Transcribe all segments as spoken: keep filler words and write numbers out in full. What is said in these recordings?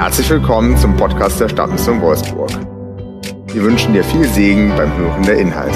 Herzlich willkommen zum Podcast der Stadtmission Wolfsburg. Wir wünschen dir viel Segen beim Hören der Inhalte.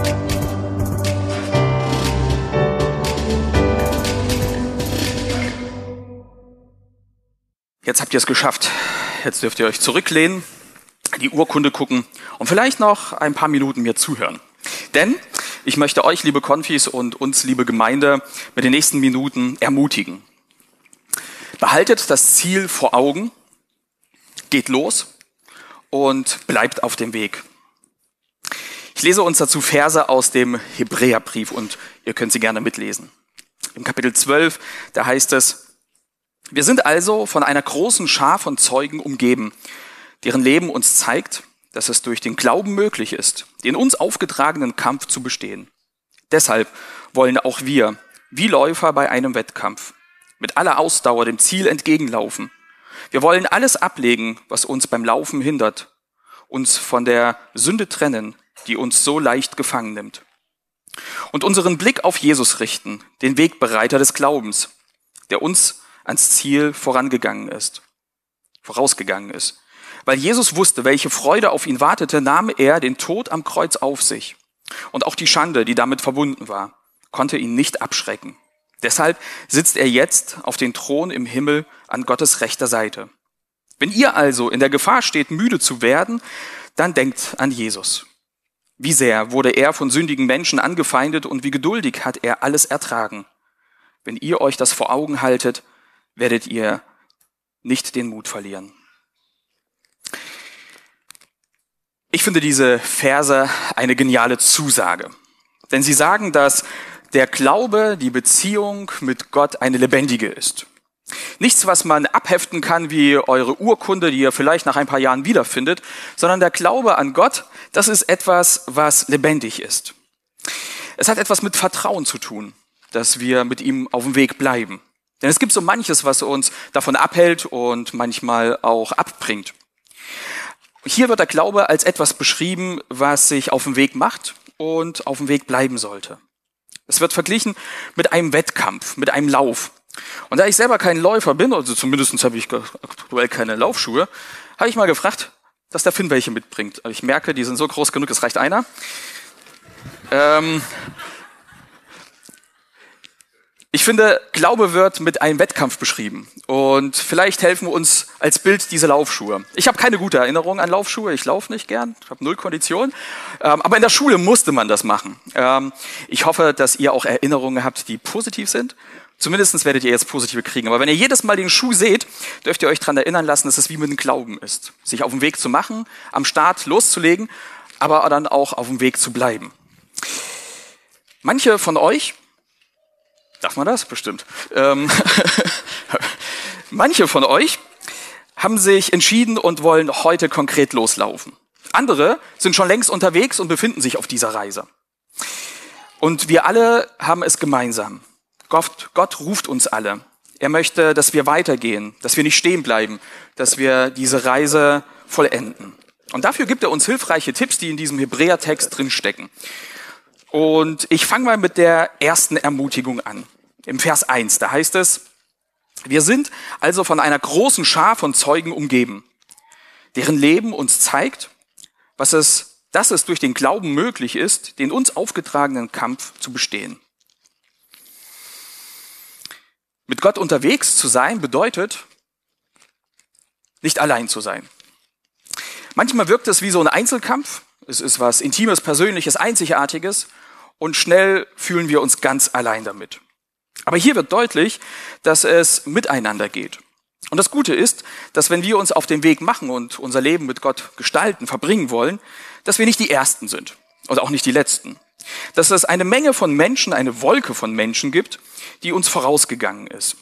Jetzt habt ihr es geschafft. Jetzt dürft ihr euch zurücklehnen, die Urkunde gucken und vielleicht noch ein paar Minuten mir zuhören. Denn ich möchte euch, liebe Konfis, und uns, liebe Gemeinde, mit den nächsten Minuten ermutigen. Behaltet das Ziel vor Augen, geht los und bleibt auf dem Weg. Ich lese uns dazu Verse aus dem Hebräerbrief und ihr könnt sie gerne mitlesen. Im Kapitel zwölf, da heißt es: Wir sind also von einer großen Schar von Zeugen umgeben, deren Leben uns zeigt, dass es durch den Glauben möglich ist, den uns aufgetragenen Kampf zu bestehen. Deshalb wollen auch wir, wie Läufer bei einem Wettkampf, mit aller Ausdauer dem Ziel entgegenlaufen. Wir wollen alles ablegen, was uns beim Laufen hindert, uns von der Sünde trennen, die uns so leicht gefangen nimmt. Und unseren Blick auf Jesus richten, den Wegbereiter des Glaubens, der uns ans Ziel vorangegangen ist, vorausgegangen ist. Weil Jesus wusste, welche Freude auf ihn wartete, nahm er den Tod am Kreuz auf sich. Und auch die Schande, die damit verbunden war, konnte ihn nicht abschrecken. Deshalb sitzt er jetzt auf dem Thron im Himmel an Gottes rechter Seite. Wenn ihr also in der Gefahr steht, müde zu werden, dann denkt an Jesus. Wie sehr wurde er von sündigen Menschen angefeindet und wie geduldig hat er alles ertragen. Wenn ihr euch das vor Augen haltet, werdet ihr nicht den Mut verlieren. Ich finde diese Verse eine geniale Zusage. Denn sie sagen, dass der Glaube, die Beziehung mit Gott eine lebendige ist. Nichts, was man abheften kann wie eure Urkunde, die ihr vielleicht nach ein paar Jahren wiederfindet, sondern der Glaube an Gott, das ist etwas, was lebendig ist. Es hat etwas mit Vertrauen zu tun, dass wir mit ihm auf dem Weg bleiben. Denn es gibt so manches, was uns davon abhält und manchmal auch abbringt. Hier wird der Glaube als etwas beschrieben, was sich auf dem Weg macht und auf dem Weg bleiben sollte. Es wird verglichen mit einem Wettkampf, mit einem Lauf. Und da ich selber kein Läufer bin, also zumindest habe ich aktuell keine Laufschuhe, habe ich mal gefragt, dass der Finn welche mitbringt. Aber ich merke, die sind so groß genug, es reicht einer. Ähm Ich finde, Glaube wird mit einem Wettkampf beschrieben. Und vielleicht helfen uns als Bild diese Laufschuhe. Ich habe keine gute Erinnerung an Laufschuhe. Ich laufe nicht gern. Ich habe null Kondition. Ähm, aber in der Schule musste man das machen. Ähm, ich hoffe, dass ihr auch Erinnerungen habt, die positiv sind. Zumindest werdet ihr jetzt positive kriegen. Aber wenn ihr jedes Mal den Schuh seht, dürft ihr euch daran erinnern lassen, dass es wie mit dem Glauben ist. Sich auf dem Weg zu machen, am Start loszulegen, aber dann auch auf dem Weg zu bleiben. Manche von euch, darf man das? Bestimmt. Ähm, manche von euch haben sich entschieden und wollen heute konkret loslaufen. Andere sind schon längst unterwegs und befinden sich auf dieser Reise. Und wir alle haben es gemeinsam. Gott, Gott ruft uns alle. Er möchte, dass wir weitergehen, dass wir nicht stehen bleiben, dass wir diese Reise vollenden. Und dafür gibt er uns hilfreiche Tipps, die in diesem Hebräertext drinstecken. Und ich fange mal mit der ersten Ermutigung an. Im Vers eins, da heißt es: Wir sind also von einer großen Schar von Zeugen umgeben, deren Leben uns zeigt, was es, dass es durch den Glauben möglich ist, den uns aufgetragenen Kampf zu bestehen. Mit Gott unterwegs zu sein bedeutet, nicht allein zu sein. Manchmal wirkt es wie so ein Einzelkampf. Es ist was Intimes, Persönliches, Einzigartiges und schnell fühlen wir uns ganz allein damit. Aber hier wird deutlich, dass es miteinander geht. Und das Gute ist, dass wenn wir uns auf den Weg machen und unser Leben mit Gott gestalten, verbringen wollen, dass wir nicht die Ersten sind und auch nicht die Letzten. Dass es eine Menge von Menschen, eine Wolke von Menschen gibt, die uns vorausgegangen ist.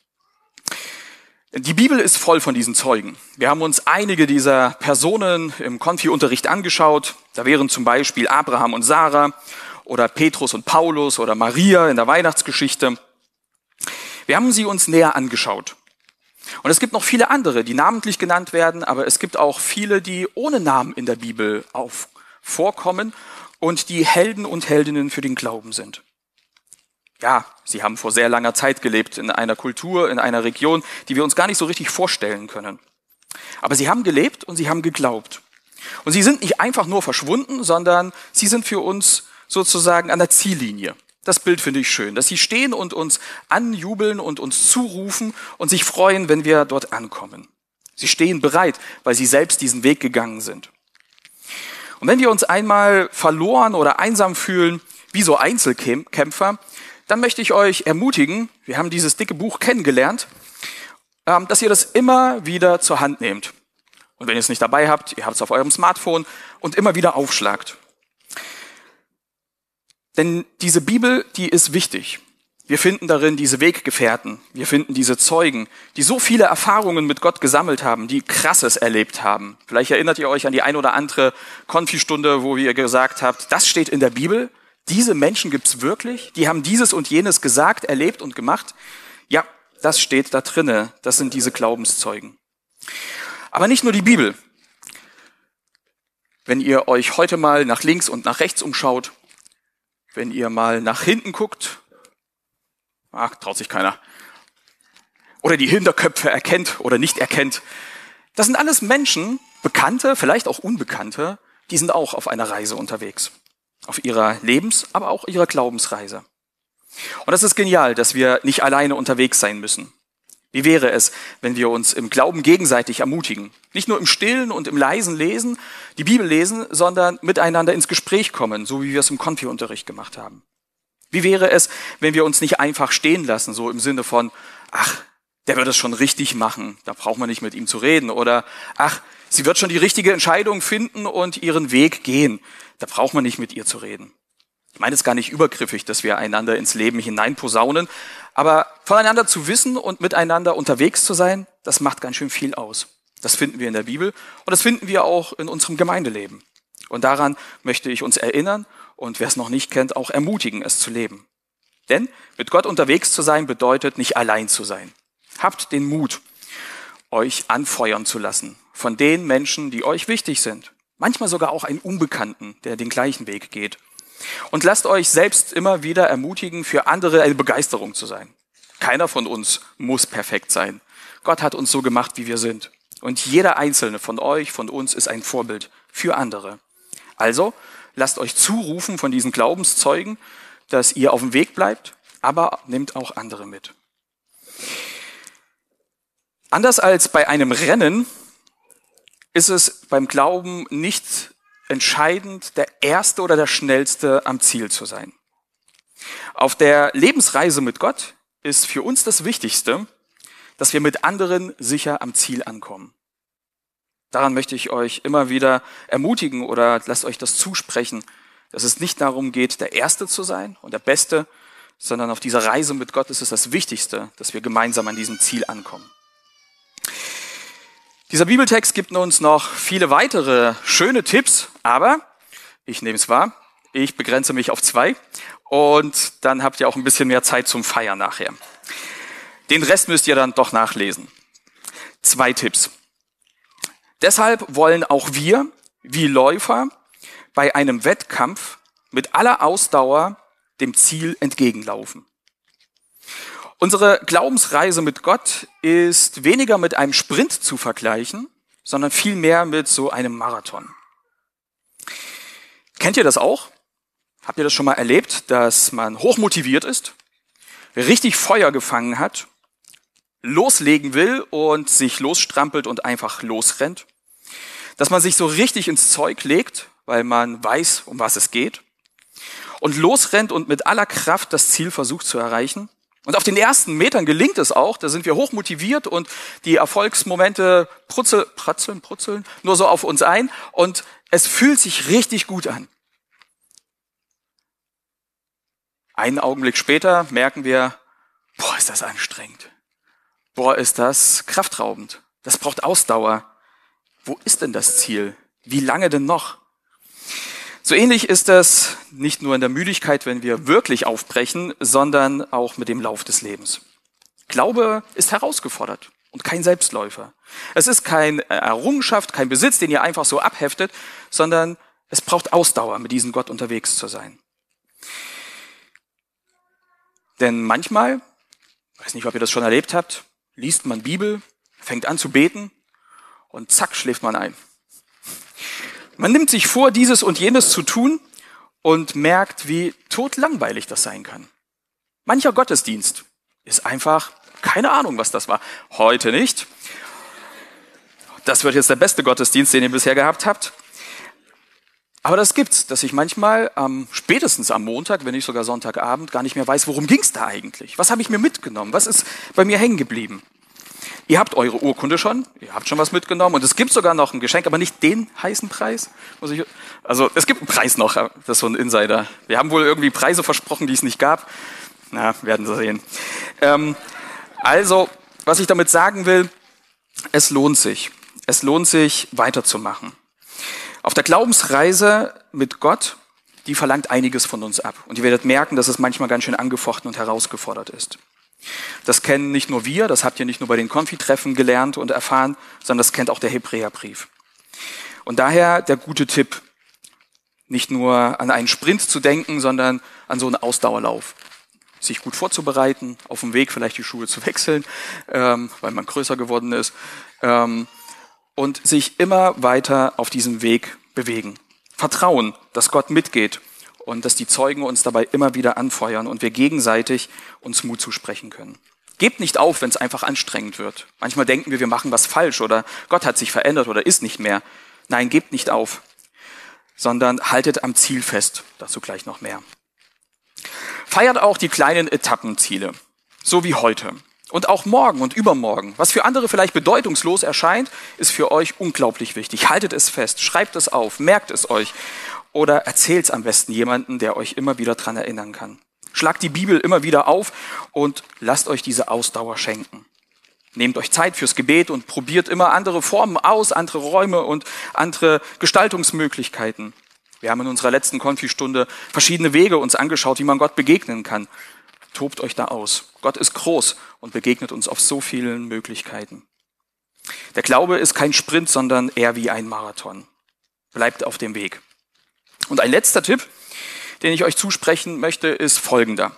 Die Bibel ist voll von diesen Zeugen. Wir haben uns einige dieser Personen im Konfi-Unterricht angeschaut. Da wären zum Beispiel Abraham und Sarah oder Petrus und Paulus oder Maria in der Weihnachtsgeschichte. Wir haben sie uns näher angeschaut. Und es gibt noch viele andere, die namentlich genannt werden, aber es gibt auch viele, die ohne Namen in der Bibel auf, vorkommen und die Helden und Heldinnen für den Glauben sind. Ja, sie haben vor sehr langer Zeit gelebt, in einer Kultur, in einer Region, die wir uns gar nicht so richtig vorstellen können. Aber sie haben gelebt und sie haben geglaubt. Und sie sind nicht einfach nur verschwunden, sondern sie sind für uns sozusagen an der Ziellinie. Das Bild finde ich schön, dass sie stehen und uns anjubeln und uns zurufen und sich freuen, wenn wir dort ankommen. Sie stehen bereit, weil sie selbst diesen Weg gegangen sind. Und wenn wir uns einmal verloren oder einsam fühlen, wie so Einzelkämpfer, dann möchte ich euch ermutigen, wir haben dieses dicke Buch kennengelernt, dass ihr das immer wieder zur Hand nehmt. Und wenn ihr es nicht dabei habt, ihr habt es auf eurem Smartphone und immer wieder aufschlagt. Denn diese Bibel, die ist wichtig. Wir finden darin diese Weggefährten, wir finden diese Zeugen, die so viele Erfahrungen mit Gott gesammelt haben, die Krasses erlebt haben. Vielleicht erinnert ihr euch an die ein oder andere Konfi-Stunde, wo ihr gesagt habt, das steht in der Bibel, diese Menschen gibt's wirklich, die haben dieses und jenes gesagt, erlebt und gemacht. Ja, das steht da drinne, das sind diese Glaubenszeugen. Aber nicht nur die Bibel. Wenn ihr euch heute mal nach links und nach rechts umschaut, wenn ihr mal nach hinten guckt, ach, traut sich keiner, oder die Hinterköpfe erkennt oder nicht erkennt, das sind alles Menschen, Bekannte, vielleicht auch Unbekannte, die sind auch auf einer Reise unterwegs. Auf ihrer Lebens-, aber auch ihrer Glaubensreise. Und das ist genial, dass wir nicht alleine unterwegs sein müssen. Wie wäre es, wenn wir uns im Glauben gegenseitig ermutigen? Nicht nur im Stillen und im leisen Lesen, die Bibel lesen, sondern miteinander ins Gespräch kommen, so wie wir es im Konfi-Unterricht gemacht haben. Wie wäre es, wenn wir uns nicht einfach stehen lassen, so im Sinne von, ach, der wird es schon richtig machen, da braucht man nicht mit ihm zu reden. Oder, ach, sie wird schon die richtige Entscheidung finden und ihren Weg gehen, da braucht man nicht mit ihr zu reden. Ich meine es gar nicht übergriffig, dass wir einander ins Leben hineinposaunen, aber voneinander zu wissen und miteinander unterwegs zu sein, das macht ganz schön viel aus. Das finden wir in der Bibel und das finden wir auch in unserem Gemeindeleben. Und daran möchte ich uns erinnern und wer es noch nicht kennt, auch ermutigen, es zu leben. Denn mit Gott unterwegs zu sein, bedeutet nicht allein zu sein. Habt den Mut, euch anfeuern zu lassen von den Menschen, die euch wichtig sind. Manchmal sogar auch einen Unbekannten, der den gleichen Weg geht. Und lasst euch selbst immer wieder ermutigen, für andere eine Begeisterung zu sein. Keiner von uns muss perfekt sein. Gott hat uns so gemacht, wie wir sind. Und jeder einzelne von euch, von uns ist ein Vorbild für andere. Also lasst euch zurufen von diesen Glaubenszeugen, dass ihr auf dem Weg bleibt, aber nehmt auch andere mit. Anders als bei einem Rennen ist es beim Glauben nicht entscheidend, der Erste oder der Schnellste am Ziel zu sein. Auf der Lebensreise mit Gott ist für uns das Wichtigste, dass wir mit anderen sicher am Ziel ankommen. Daran möchte ich euch immer wieder ermutigen oder lasst euch das zusprechen, dass es nicht darum geht, der Erste zu sein und der Beste, sondern auf dieser Reise mit Gott ist es das Wichtigste, dass wir gemeinsam an diesem Ziel ankommen. Dieser Bibeltext gibt uns noch viele weitere schöne Tipps, aber ich nehme es wahr, ich begrenze mich auf zwei und dann habt ihr auch ein bisschen mehr Zeit zum Feiern nachher. Den Rest müsst ihr dann doch nachlesen. Zwei Tipps. Deshalb wollen auch wir, wie Läufer, bei einem Wettkampf mit aller Ausdauer dem Ziel entgegenlaufen. Unsere Glaubensreise mit Gott ist weniger mit einem Sprint zu vergleichen, sondern vielmehr mit so einem Marathon. Kennt ihr das auch? Habt ihr das schon mal erlebt, dass man hochmotiviert ist, richtig Feuer gefangen hat, loslegen will und sich losstrampelt und einfach losrennt? Dass man sich so richtig ins Zeug legt, weil man weiß, um was es geht, und losrennt und mit aller Kraft das Ziel versucht zu erreichen? Und auf den ersten Metern gelingt es auch, da sind wir hoch motiviert und die Erfolgsmomente prutzel, pratzeln, prutzeln nur so auf uns ein und es fühlt sich richtig gut an. Einen Augenblick später merken wir, boah, ist das anstrengend. Boah, ist das kraftraubend. Das braucht Ausdauer. Wo ist denn das Ziel? Wie lange denn noch? So ähnlich ist es nicht nur in der Müdigkeit, wenn wir wirklich aufbrechen, sondern auch mit dem Lauf des Lebens. Glaube ist herausgefordert und kein Selbstläufer. Es ist keine Errungenschaft, kein Besitz, den ihr einfach so abheftet, sondern es braucht Ausdauer, mit diesem Gott unterwegs zu sein. Denn manchmal, ich weiß nicht, ob ihr das schon erlebt habt, liest man Bibel, fängt an zu beten und zack, schläft man ein. Man nimmt sich vor, dieses und jenes zu tun und merkt, wie totlangweilig das sein kann. Mancher Gottesdienst ist einfach, keine Ahnung, was das war. Heute nicht. Das wird jetzt der beste Gottesdienst, den ihr bisher gehabt habt. Aber das gibt's, dass ich manchmal ähm, spätestens am Montag, wenn nicht sogar Sonntagabend, gar nicht mehr weiß, worum ging's da eigentlich? Was habe ich mir mitgenommen? Was ist bei mir hängen geblieben? Ihr habt eure Urkunde schon, ihr habt schon was mitgenommen und es gibt sogar noch ein Geschenk, aber nicht den heißen Preis. Muss ich, also es gibt einen Preis noch, das ist so ein Insider. Wir haben wohl irgendwie Preise versprochen, die es nicht gab. Na, werden Sie sehen. Ähm, also, was ich damit sagen will, es lohnt sich. Es lohnt sich, weiterzumachen. Auf der Glaubensreise mit Gott, die verlangt einiges von uns ab. Und ihr werdet merken, dass es manchmal ganz schön angefochten und herausgefordert ist. Das kennen nicht nur wir, das habt ihr nicht nur bei den Konfi-Treffen gelernt und erfahren, sondern das kennt auch der Hebräerbrief. Und daher der gute Tipp, nicht nur an einen Sprint zu denken, sondern an so einen Ausdauerlauf. Sich gut vorzubereiten, auf dem Weg vielleicht die Schuhe zu wechseln, ähm, weil man größer geworden ist, ähm, und sich immer weiter auf diesem Weg bewegen. Vertrauen, dass Gott mitgeht und dass die Zeugen uns dabei immer wieder anfeuern und wir gegenseitig uns Mut zusprechen können. Gebt nicht auf, wenn es einfach anstrengend wird. Manchmal denken wir, wir machen was falsch oder Gott hat sich verändert oder ist nicht mehr. Nein, gebt nicht auf, sondern haltet am Ziel fest. Dazu gleich noch mehr. Feiert auch die kleinen Etappenziele, so wie heute. Und auch morgen und übermorgen. Was für andere vielleicht bedeutungslos erscheint, ist für euch unglaublich wichtig. Haltet es fest, schreibt es auf, merkt es euch oder erzählt es am besten jemandem, der euch immer wieder dran erinnern kann. Schlagt die Bibel immer wieder auf und lasst euch diese Ausdauer schenken. Nehmt euch Zeit fürs Gebet und probiert immer andere Formen aus, andere Räume und andere Gestaltungsmöglichkeiten. Wir haben in unserer letzten Konfi-Stunde verschiedene Wege uns angeschaut, wie man Gott begegnen kann. Tobt euch da aus. Gott ist groß und begegnet uns auf so vielen Möglichkeiten. Der Glaube ist kein Sprint, sondern eher wie ein Marathon. Bleibt auf dem Weg. Und ein letzter Tipp, den ich euch zusprechen möchte, ist folgender.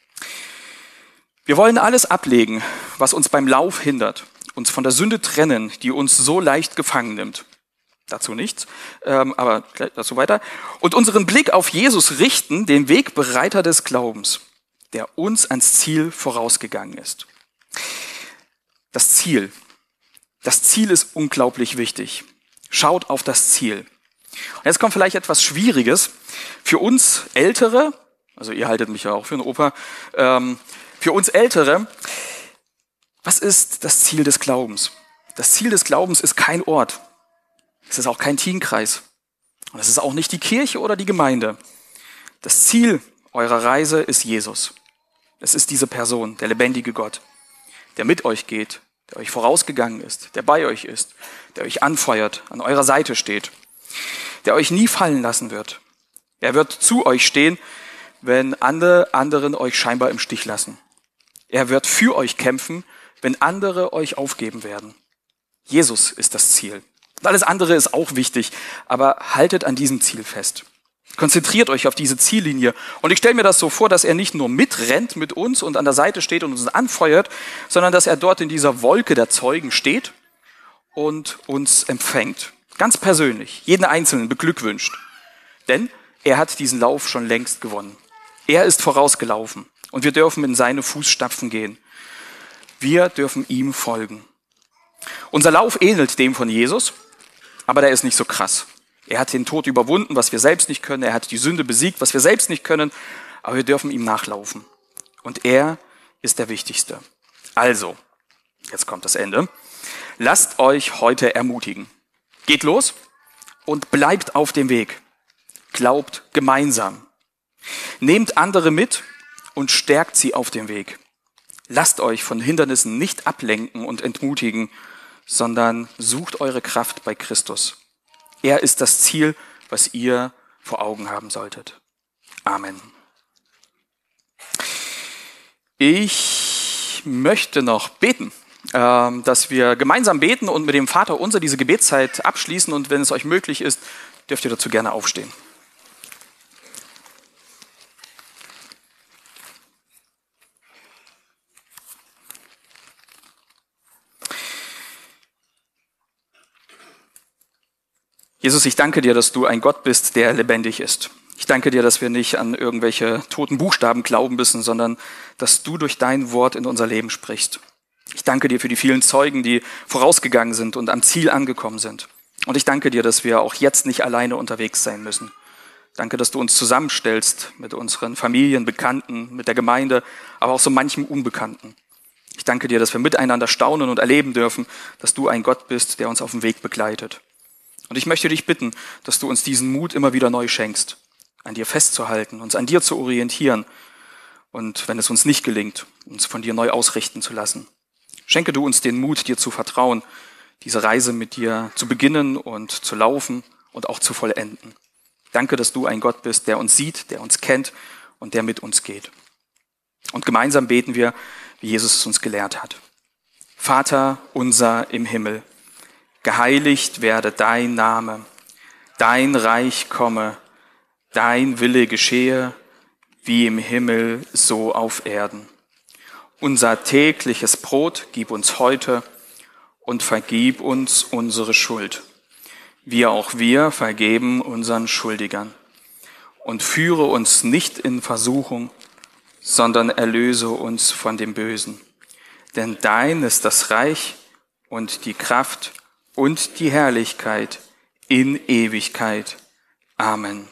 Wir wollen alles ablegen, was uns beim Lauf hindert, uns von der Sünde trennen, die uns so leicht gefangen nimmt. Dazu nichts, ähm, aber dazu weiter. Und unseren Blick auf Jesus richten, den Wegbereiter des Glaubens, der uns ans Ziel vorausgegangen ist. Das Ziel. Das Ziel ist unglaublich wichtig. Schaut auf das Ziel. Und jetzt kommt vielleicht etwas Schwieriges. Für uns Ältere, also ihr haltet mich ja auch für einen Opa, ähm, für uns Ältere, was ist das Ziel des Glaubens? Das Ziel des Glaubens ist kein Ort. Es ist auch kein Teamkreis. Und es ist auch nicht die Kirche oder die Gemeinde. Das Ziel eurer Reise ist Jesus. Es ist diese Person, der lebendige Gott, der mit euch geht, der euch vorausgegangen ist, der bei euch ist, der euch anfeuert, an eurer Seite steht, der euch nie fallen lassen wird. Er wird zu euch stehen, wenn andere anderen euch scheinbar im Stich lassen. Er wird für euch kämpfen, wenn andere euch aufgeben werden. Jesus ist das Ziel. Und alles andere ist auch wichtig, aber haltet an diesem Ziel fest. Konzentriert euch auf diese Ziellinie. Und ich stelle mir das so vor, dass er nicht nur mitrennt mit uns und an der Seite steht und uns anfeuert, sondern dass er dort in dieser Wolke der Zeugen steht und uns empfängt. Ganz persönlich, jeden Einzelnen beglückwünscht. Denn er hat diesen Lauf schon längst gewonnen. Er ist vorausgelaufen und wir dürfen in seine Fußstapfen gehen. Wir dürfen ihm folgen. Unser Lauf ähnelt dem von Jesus, aber der ist nicht so krass. Er hat den Tod überwunden, was wir selbst nicht können. Er hat die Sünde besiegt, was wir selbst nicht können. Aber wir dürfen ihm nachlaufen. Und er ist der Wichtigste. Also, jetzt kommt das Ende. Lasst euch heute ermutigen. Geht los und bleibt auf dem Weg. Glaubt gemeinsam. Nehmt andere mit und stärkt sie auf dem Weg. Lasst euch von Hindernissen nicht ablenken und entmutigen, sondern sucht eure Kraft bei Christus. Er ist das Ziel, was ihr vor Augen haben solltet. Amen. Ich möchte noch beten, dass wir gemeinsam beten und mit dem Vater unser diese Gebetszeit abschließen. Und wenn es euch möglich ist, dürft ihr dazu gerne aufstehen. Jesus, ich danke dir, dass du ein Gott bist, der lebendig ist. Ich danke dir, dass wir nicht an irgendwelche toten Buchstaben glauben müssen, sondern dass du durch dein Wort in unser Leben sprichst. Ich danke dir für die vielen Zeugen, die vorausgegangen sind und am Ziel angekommen sind. Und ich danke dir, dass wir auch jetzt nicht alleine unterwegs sein müssen. Danke, dass du uns zusammenstellst mit unseren Familien, Bekannten, mit der Gemeinde, aber auch so manchem Unbekannten. Ich danke dir, dass wir miteinander staunen und erleben dürfen, dass du ein Gott bist, der uns auf dem Weg begleitet. Und ich möchte dich bitten, dass du uns diesen Mut immer wieder neu schenkst, an dir festzuhalten, uns an dir zu orientieren und, wenn es uns nicht gelingt, uns von dir neu ausrichten zu lassen. Schenke du uns den Mut, dir zu vertrauen, diese Reise mit dir zu beginnen und zu laufen und auch zu vollenden. Danke, dass du ein Gott bist, der uns sieht, der uns kennt und der mit uns geht. Und gemeinsam beten wir, wie Jesus es uns gelehrt hat. Vater unser im Himmel, geheiligt werde dein Name, dein Reich komme, dein Wille geschehe, wie im Himmel, so auf Erden. Unser tägliches Brot gib uns heute und vergib uns unsere Schuld, wie auch wir vergeben unseren Schuldigern. Und führe uns nicht in Versuchung, sondern erlöse uns von dem Bösen. Denn dein ist das Reich und die Kraft und die Herrlichkeit in Ewigkeit. Amen.